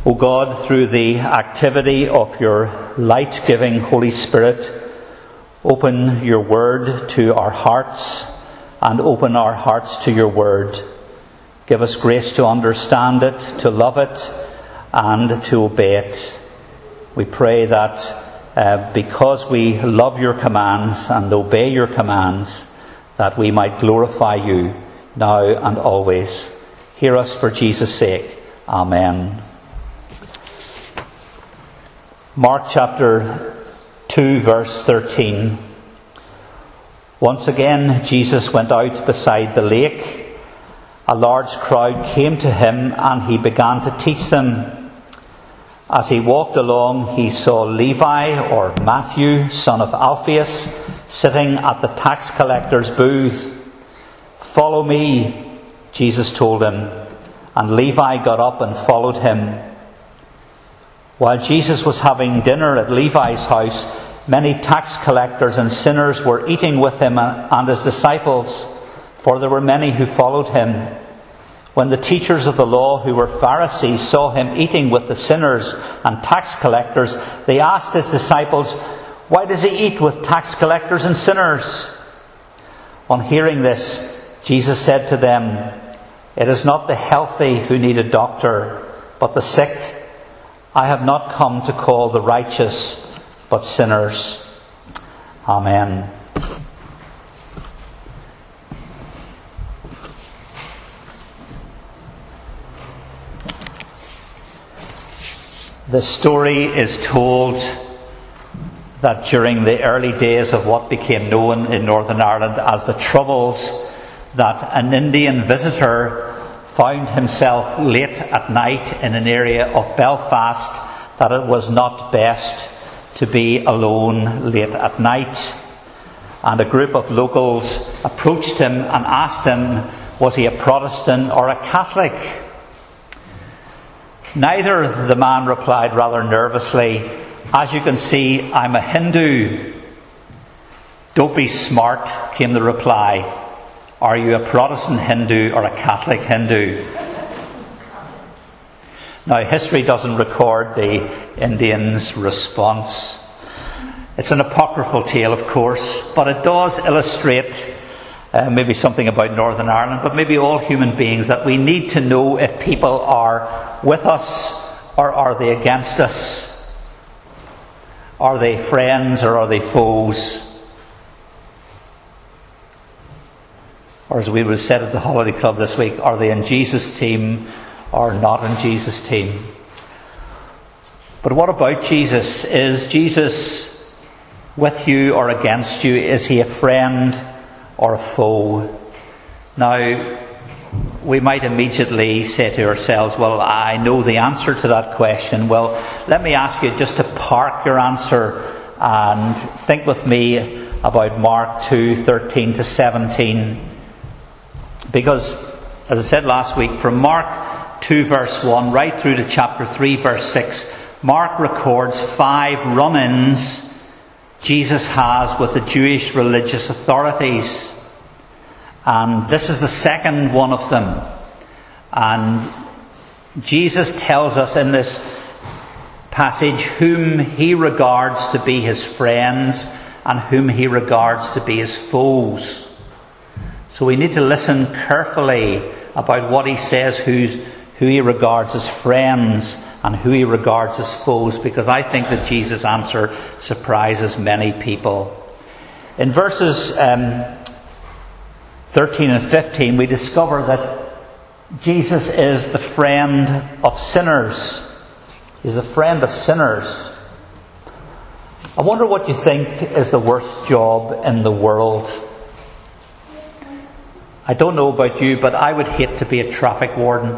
O God, through the activity of your light-giving Holy Spirit, open your word to our hearts and open our hearts to your word. Give us grace to understand it, to love it, and to obey it. We pray that because we love your commands and obey your commands, that we might glorify you now and always. Hear us for Jesus' sake. Amen. Mark chapter 2, verse 13. Once again, Jesus went out beside the lake. A large crowd came to him, and he began to teach them. As he walked along, he saw Levi, or Matthew, son of Alphaeus, sitting at the tax collector's booth. "Follow me," Jesus told him, and Levi got up and followed him. While Jesus was having dinner at Levi's house, many tax collectors and sinners were eating with him and his disciples, for there were many who followed him. When the teachers of the law, who were Pharisees, saw him eating with the sinners and tax collectors, they asked his disciples, "Why does he eat with tax collectors and sinners?" On hearing this, Jesus said to them, "It is not the healthy who need a doctor, but the sick. I have not come to call the righteous, but sinners." Amen. The story is told that during the early days of what became known in Northern Ireland as the Troubles, that an Indian visitor found himself late at night in an area of Belfast, that it was not best to be alone late at night. And a group of locals approached him and asked him, was he a Protestant or a Catholic? Neither, the man replied rather nervously. "As you can see, I'm a Hindu." "Don't be smart," came the reply. "Are you a Protestant Hindu or a Catholic Hindu?" Now, history doesn't record the Indian's response. It's an apocryphal tale, of course, but it does illustrate maybe something about Northern Ireland, but maybe all human beings, that we need to know if people are with us or are they against us. Are they friends or are they foes? Or as we would have said at the Holiday Club this week, are they in Jesus' team or not in Jesus' team? But what about Jesus? Is Jesus with you or against you? Is he a friend or a foe? Now, we might immediately say to ourselves, well, I know the answer to that question. Well, let me ask you just to park your answer and think with me about Mark 2:13 to 17. Because, as I said last week, from Mark 2 verse 1 right through to chapter 3 verse 6, Mark records 5 run-ins Jesus has with the Jewish religious authorities. And this is the second one of them. And Jesus tells us in this passage whom he regards to be his friends and whom he regards to be his foes. So we need to listen carefully about what he says, who he regards as friends and who he regards as foes, because I think that Jesus' answer surprises many people. In verses 13 and 15, we discover that Jesus is the friend of sinners. He's a friend of sinners. I wonder what you think is the worst job in the world. I don't know about you, but I would hate to be a traffic warden.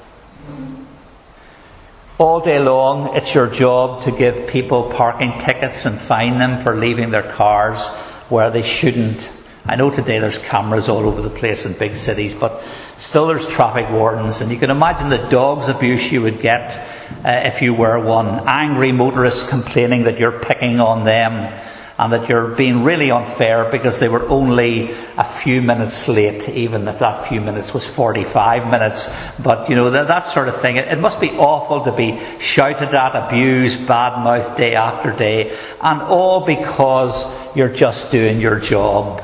All day long, it's your job to give people parking tickets and fine them for leaving their cars where they shouldn't. I know today there's cameras all over the place in big cities, but still there's traffic wardens, and you can imagine the dog's abuse you would get if you were one. Angry motorists complaining that you're picking on them, and that you're being really unfair because they were only a few minutes late, even if that few minutes was 45 minutes. But, that sort of thing. It must be awful to be shouted at, abused, bad-mouthed day after day, and all because you're just doing your job.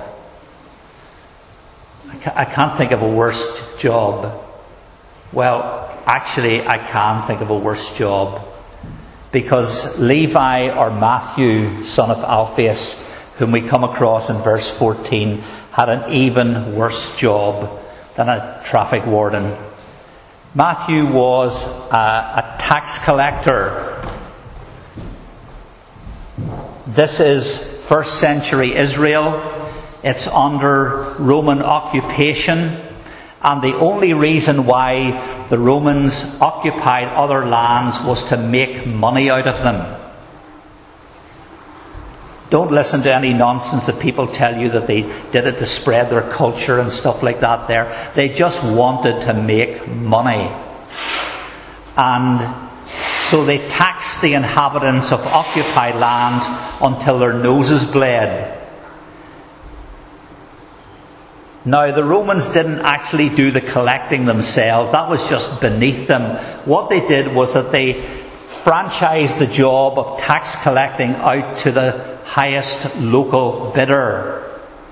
I can't think of a worse job. Well, actually, I can think of a worse job. Because Levi, or Matthew, son of Alphaeus, whom we come across in verse 14, had an even worse job than a traffic warden. Matthew was a tax collector. This is first century Israel. It's under Roman occupation. And the only reason why the Romans occupied other lands was to make money out of them. Don't listen to any nonsense that people tell you that they did it to spread their culture and stuff like that there. They just wanted to make money. And so they taxed the inhabitants of occupied lands until their noses bled. Now, the Romans didn't actually do the collecting themselves. That was just beneath them. What they did was that they franchised the job of tax collecting out to the highest local bidder.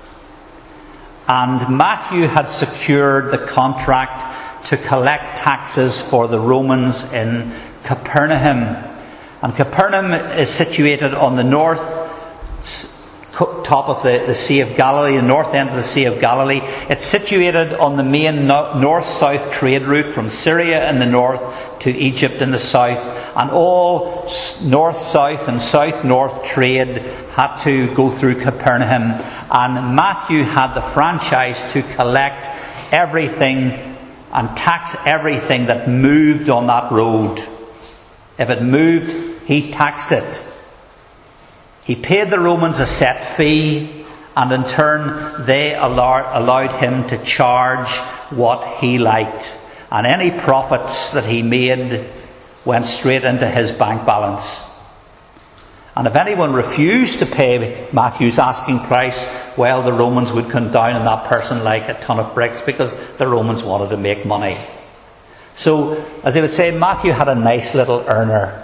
And Matthew had secured the contract to collect taxes for the Romans in Capernaum. And Capernaum is situated on the north top of the Sea of Galilee, the north end of the Sea of Galilee. It's situated on the main north-south trade route from Syria in the north to Egypt in the south. And all north-south and south-north trade had to go through Capernaum. And Matthew had the franchise to collect everything and tax everything that moved on that road. If it moved, he taxed it. He paid the Romans a set fee, and in turn they allowed him to charge what he liked. And any profits that he made went straight into his bank balance. And if anyone refused to pay Matthew's asking price, well, the Romans would come down on that person like a ton of bricks, because the Romans wanted to make money. So, as they would say, Matthew had a nice little earner.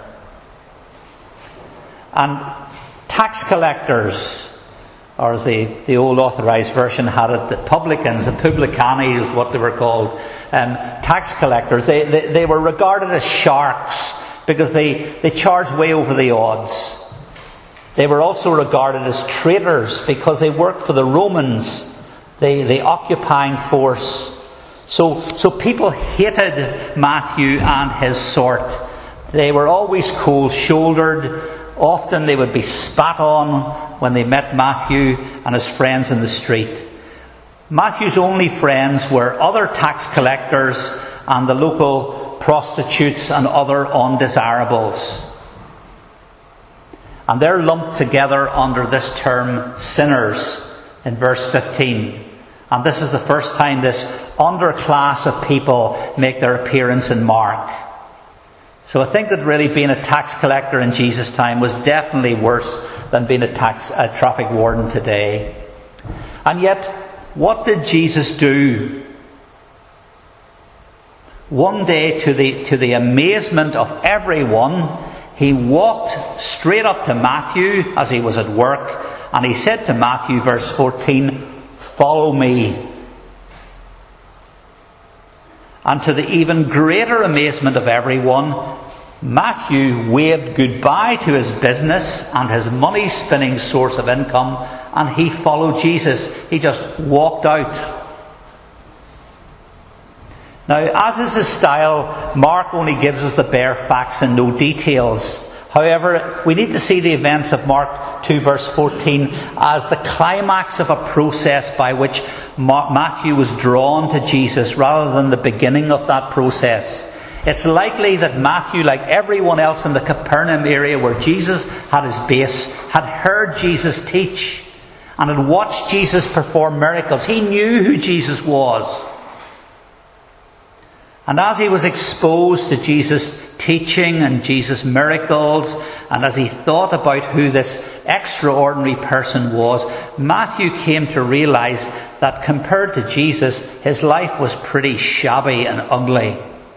And tax collectors, or as the old authorised version had it, the publicans, the publicani is what they were called, tax collectors, they were regarded as sharks because they charged way over the odds. They were also regarded as traitors because they worked for the Romans, the occupying force. So people hated Matthew and his sort. They were always cold-shouldered. Often they would be spat on when they met Matthew and his friends in the street. Matthew's only friends were other tax collectors and the local prostitutes and other undesirables. And they're lumped together under this term sinners in verse 15. And this is the first time this underclass of people make their appearance in Mark. So I think that really being a tax collector in Jesus' time was definitely worse than being a traffic warden today. And yet, what did Jesus do? One day, to the amazement of everyone, he walked straight up to Matthew as he was at work, and he said to Matthew, verse 14, "Follow me." And to the even greater amazement of everyone, Matthew waved goodbye to his business and his money-spinning source of income, and he followed Jesus. He just walked out. Now, as is his style, Mark only gives us the bare facts and no details. However, we need to see the events of Mark 2 verse 14 as the climax of a process by which Matthew was drawn to Jesus rather than the beginning of that process. It's likely that Matthew, like everyone else in the Capernaum area where Jesus had his base, had heard Jesus teach and had watched Jesus perform miracles. He knew who Jesus was. And as he was exposed to Jesus' teaching and Jesus' miracles and as he thought about who this extraordinary person was, Matthew came to realize that compared to Jesus, his life was pretty shabby and ugly.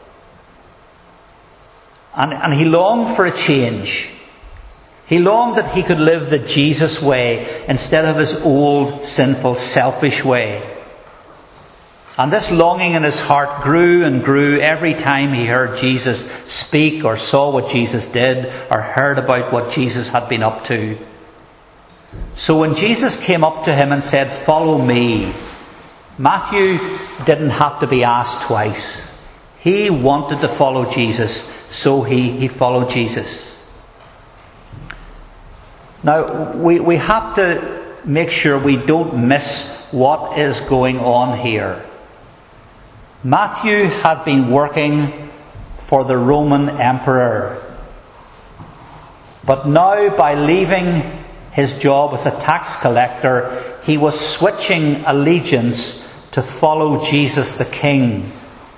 And he longed for a change. He longed that he could live the Jesus way instead of his old, sinful, selfish way. And this longing in his heart grew and grew every time he heard Jesus speak or saw what Jesus did or heard about what Jesus had been up to. So when Jesus came up to him and said, "Follow me," Matthew didn't have to be asked twice. He wanted to follow Jesus, so he followed Jesus. Now, we have to make sure we don't miss what is going on here. Matthew had been working for the Roman emperor. But now, by leaving his job as a tax collector, he was switching allegiance to follow Jesus the King.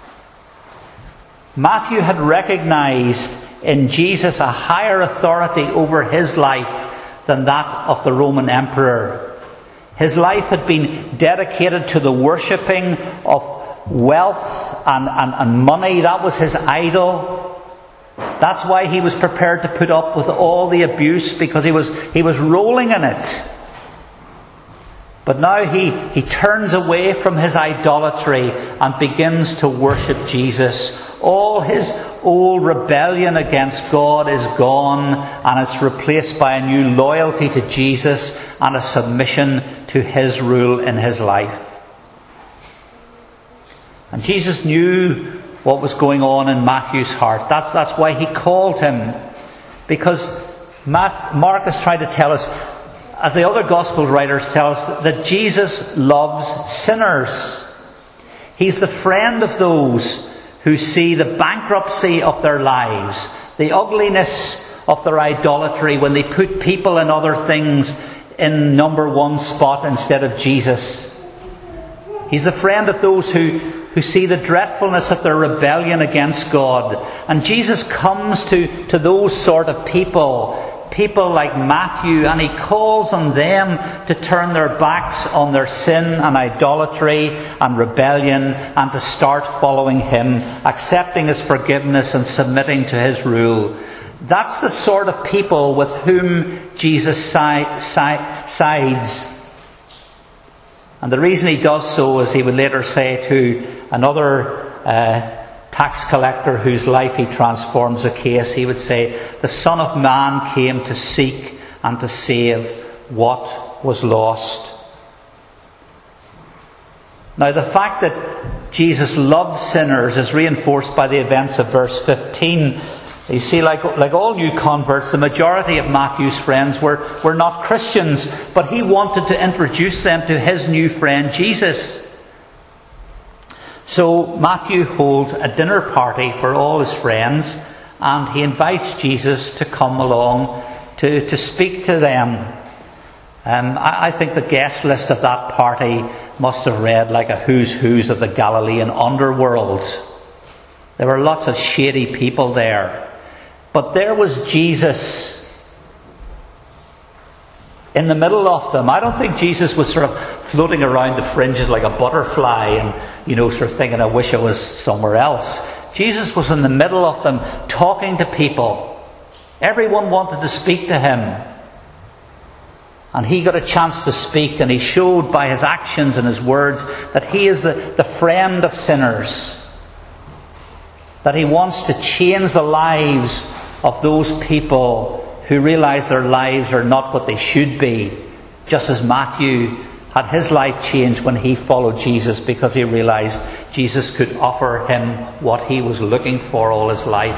Matthew had recognized in Jesus a higher authority over his life than that of the Roman emperor. His life had been dedicated to the worshipping of wealth and money. That was his idol. That's why he was prepared to put up with all the abuse, because he was rolling in it. But now he turns away from his idolatry and begins to worship Jesus. All his old rebellion against God is gone, and it's replaced by a new loyalty to Jesus and a submission to his rule in his life. And Jesus knew what was going on in Matthew's heart. That's why he called him. Because Mark is trying to tell us, as the other gospel writers tell us, that Jesus loves sinners. He's the friend of those who see the bankruptcy of their lives, the ugliness of their idolatry when they put people and other things in number one spot instead of Jesus. He's the friend of those who see the dreadfulness of their rebellion against God. And Jesus comes to those sort of people like Matthew, and he calls on them to turn their backs on their sin and idolatry and rebellion and to start following him, accepting his forgiveness and submitting to his rule. That's the sort of people with whom Jesus sides. And the reason he does so, as he would later say to another tax collector whose life he transforms a case, he would say, "The Son of Man came to seek and to save what was lost." Now, the fact that Jesus loves sinners is reinforced by the events of verse 15. You see, like all new converts, the majority of Matthew's friends were not Christians, but he wanted to introduce them to his new friend Jesus. So Matthew holds a dinner party for all his friends, and he invites Jesus to come along to speak to them. I think the guest list of that party must have read like a who's who's of the Galilean underworld. There were lots of shady people there. But there was Jesus in the middle of them. I don't think Jesus was sort of floating around the fringes like a butterfly and, sort of thinking, I wish I was somewhere else. Jesus was in the middle of them talking to people. Everyone wanted to speak to him. And he got a chance to speak, and he showed by his actions and his words that he is the friend of sinners. That he wants to change the lives of those people who realize their lives are not what they should be. Just as Matthew had his life changed when he followed Jesus, because he realized Jesus could offer him what he was looking for all his life.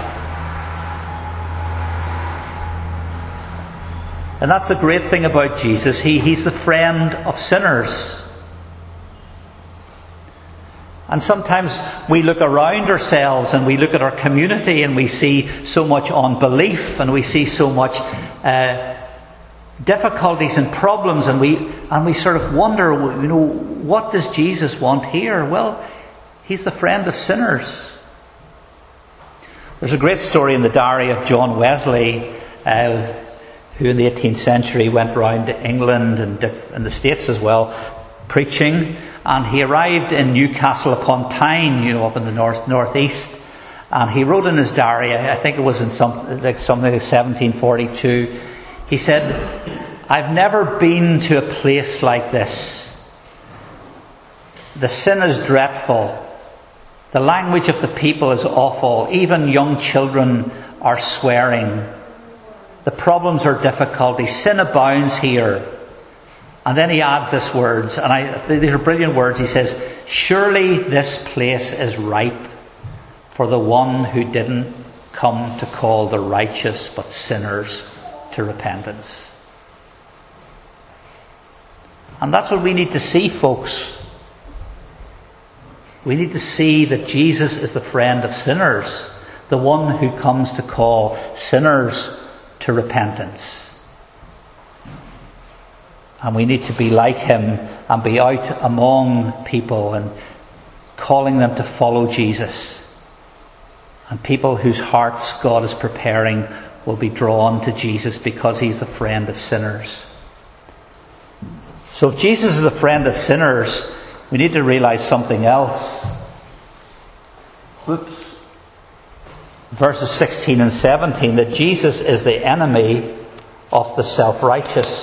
And that's the great thing about Jesus. He's the friend of sinners. And sometimes we look around ourselves and we look at our community and we see so much unbelief and we see so much difficulties and problems, and we sort of wonder, what does Jesus want here? Well, he's the friend of sinners. There's a great story in the diary of John Wesley who in the 18th century went round to England and in the States as well, preaching. And he arrived in Newcastle upon Tyne, up in the northeast. And he wrote in his diary, I think it was in something like 1742, he said, "I've never been to a place like this. The sin is dreadful. The language of the people is awful. Even young children are swearing. The problems are difficult. Sin abounds here." And then he adds these words, and these are brilliant words. He says, "Surely this place is ripe for the one who didn't come to call the righteous but sinners to repentance." And that's what we need to see, folks. We need to see that Jesus is the friend of sinners, the one who comes to call sinners to repentance. And we need to be like him and be out among people and calling them to follow Jesus. And people whose hearts God is preparing will be drawn to Jesus because he's the friend of sinners. So if Jesus is the friend of sinners, we need to realize something else. Verses 16 and 17, that Jesus is the enemy of the self-righteous.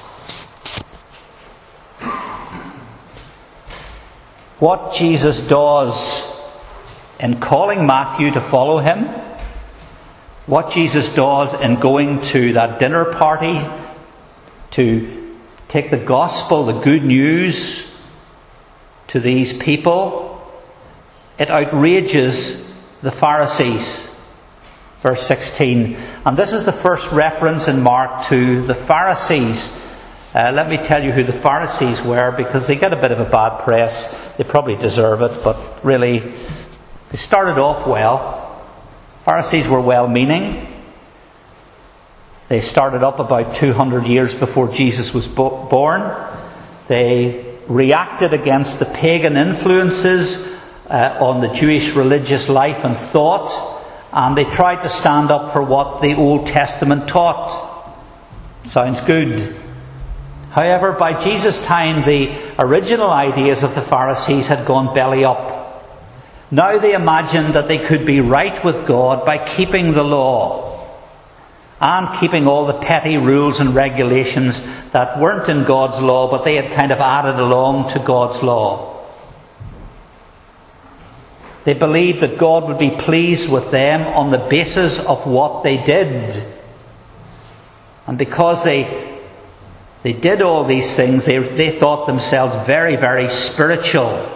What Jesus does in calling Matthew to follow him, what Jesus does in going to that dinner party to take the gospel, the good news, to these people, it outrages the Pharisees. Verse 16. And this is the first reference in Mark to the Pharisees. Let me tell you who the Pharisees were, because they get a bit of a bad press. They probably deserve it, but really, they started off well. Pharisees were well-meaning. They started up about 200 years before Jesus was born. They reacted against the pagan influences on the Jewish religious life and thought, and they tried to stand up for what the Old Testament taught. Sounds good. However, by Jesus' time, the original ideas of the Pharisees had gone belly up. Now they imagined that they could be right with God by keeping the law and keeping all the petty rules and regulations that weren't in God's law, but they had kind of added along to God's law. They believed that God would be pleased with them on the basis of what they did. And because they did all these things, they thought themselves very, very spiritual.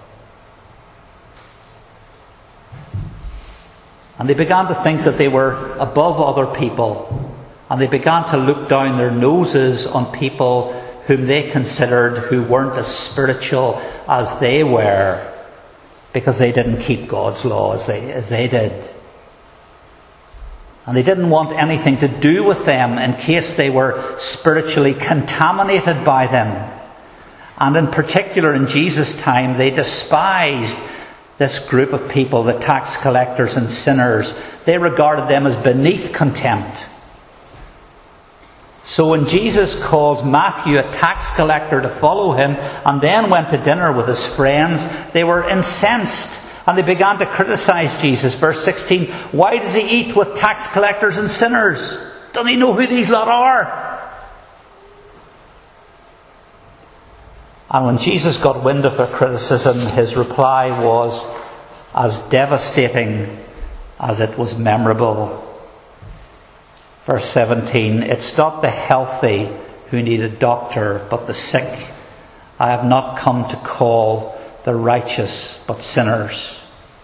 And they began to think that they were above other people. And they began to look down their noses on people whom they considered who weren't as spiritual as they were, because they didn't keep God's law as they did. And they didn't want anything to do with them in case they were spiritually contaminated by them. And in particular, in Jesus' time, they despised this group of people, the tax collectors and sinners. They regarded them as beneath contempt. So when Jesus calls Matthew, a tax collector, to follow him, and then went to dinner with his friends, they were incensed. And they began to criticize Jesus. Verse 16, why does he eat with tax collectors and sinners? Doesn't he know who these lot are? And when Jesus got wind of their criticism, his reply was as devastating as it was memorable. Verse 17, it's not the healthy who need a doctor, but the sick. I have not come to call the righteous, but sinners.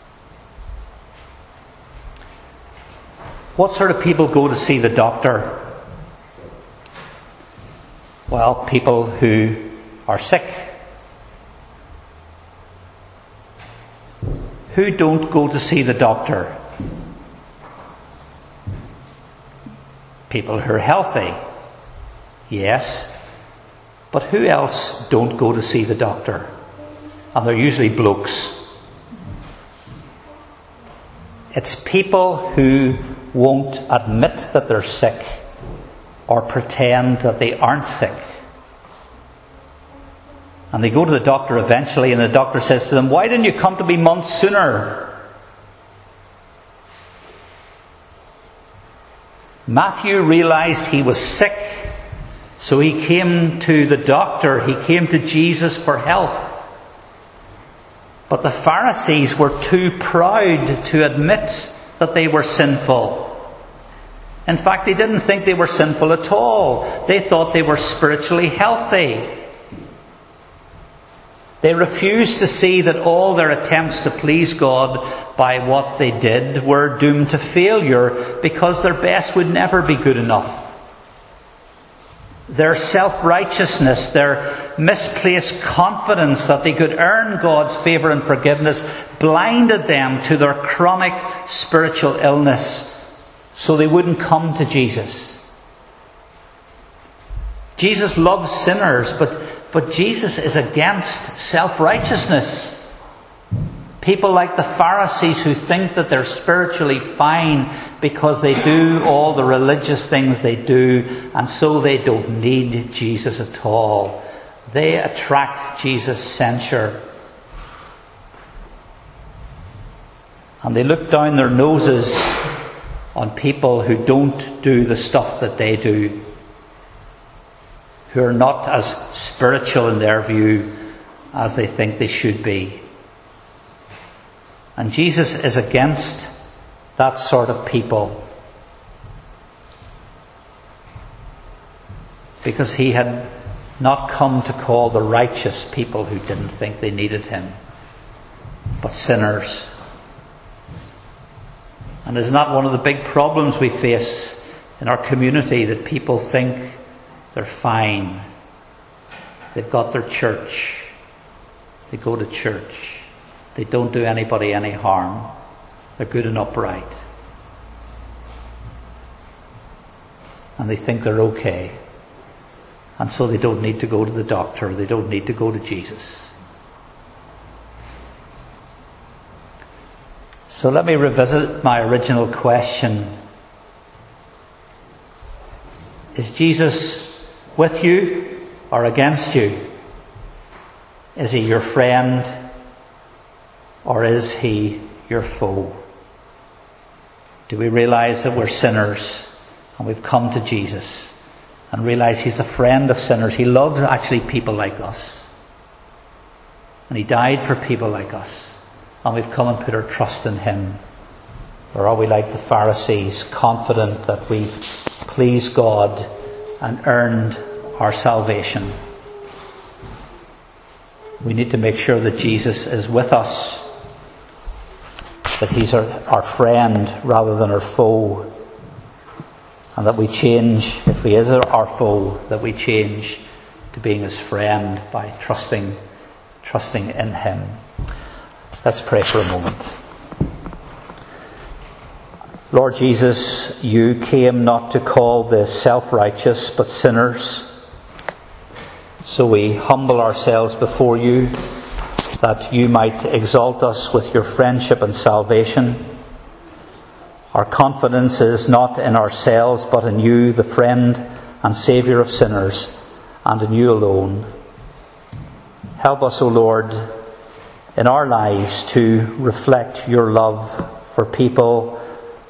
What sort of people go to see the doctor? Well, people who are sick. Who don't go to see the doctor? People who are healthy. Yes. But who else don't go to see the doctor? And they're usually blokes. It's people who won't admit that they're sick or pretend that they aren't sick. And they go to the doctor eventually, and the doctor says to them, "Why didn't you come to me months sooner?" Matthew realized he was sick, so he came to the doctor. He came to Jesus for health. But the Pharisees were too proud to admit that they were sinful. In fact, they didn't think they were sinful at all. They thought they were spiritually healthy. They refused to see that all their attempts to please God by what they did were doomed to failure, because their best would never be good enough. Their self-righteousness, their misplaced confidence that they could earn God's favour and forgiveness, blinded them to their chronic spiritual illness, so they wouldn't come to Jesus. Jesus loves sinners, but Jesus is against self-righteousness. People like the Pharisees who think that they're spiritually fine because they do all the religious things they do, and so they don't need Jesus at all. They attract Jesus' censure. And they look down their noses on people who don't do the stuff that they do, who are not as spiritual in their view as they think they should be. And Jesus is against that sort of people, because he had not come to call the righteous people who didn't think they needed him, but sinners. And isn't that one of the big problems we face in our community, that people think they're fine, they've got their church, they go to church, they don't do anybody any harm, they're good and upright, and they think they're okay, and so they don't need to go to the doctor, they don't need to go to Jesus. So let me revisit my original question. Is Jesus with you or against you? Is he your friend or is he your foe? Do we realize that we're sinners and we've come to Jesus, and realize he's a friend of sinners? He loves actually people like us, and he died for people like us, and we've come and put our trust in him? Or are we like the Pharisees, confident that we please God and earned our salvation? We need to make sure that Jesus is with us, that he's our friend rather than our foe, and that we change, if he is our foe, that we change to being his friend by trusting in him. Let's pray for a moment. Lord Jesus, you came not to call the self-righteous, but sinners. So we humble ourselves before you, that you might exalt us with your friendship and salvation. Our confidence is not in ourselves, but in you, the friend and Saviour of sinners, and in you alone. Help us, O Lord, in our lives to reflect your love for people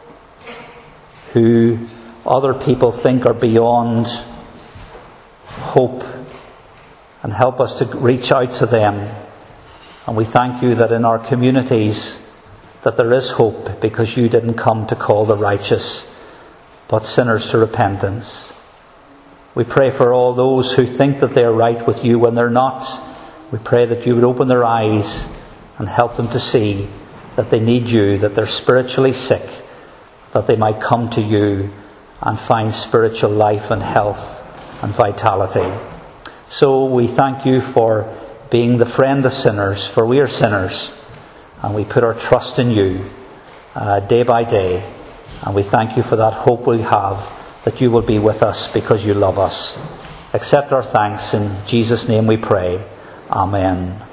who other people think are beyond hope, and help us to reach out to them. And we thank you that in our communities that there is hope, because you didn't come to call the righteous, but sinners to repentance. We pray for all those who think that they are right with you when they're not. We pray that you would open their eyes and help them to see that they need you, that they're spiritually sick, that they might come to you and find spiritual life and health and vitality. So we thank you for being the friend of sinners, for we are sinners, and we put our trust in you day by day, and we thank you for that hope we have, that you will be with us because you love us. Accept our thanks. In Jesus' name we pray. Amen.